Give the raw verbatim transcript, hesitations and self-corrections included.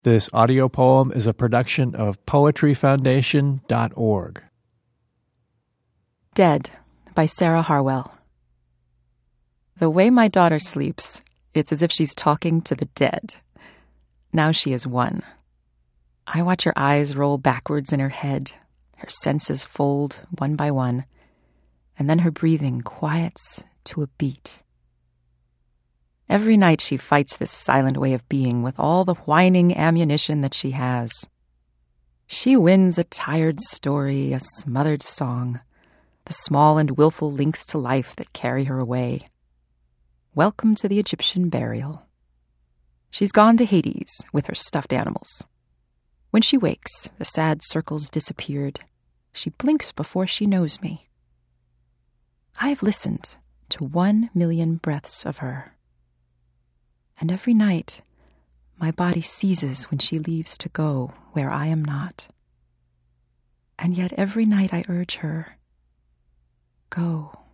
This audio poem is a production of poetry foundation dot org. Dead by Sarah Harwell. The way my daughter sleeps, it's as if she's talking to the dead. Now she is one. I watch her eyes roll backwards in her head, her senses fold one by one, and then her breathing quiets to a beat. Every night she fights this silent way of being with all the whining ammunition that she has. She wins a tired story, a smothered song, the small and willful links to life that carry her away. Welcome to the Egyptian burial. She's gone to Hades with her stuffed animals. When she wakes, the sad circles disappeared. She blinks before she knows me. I have listened to one million breaths of her. And every night, my body seizes when she leaves to go where I am not. And yet every night I urge her, go.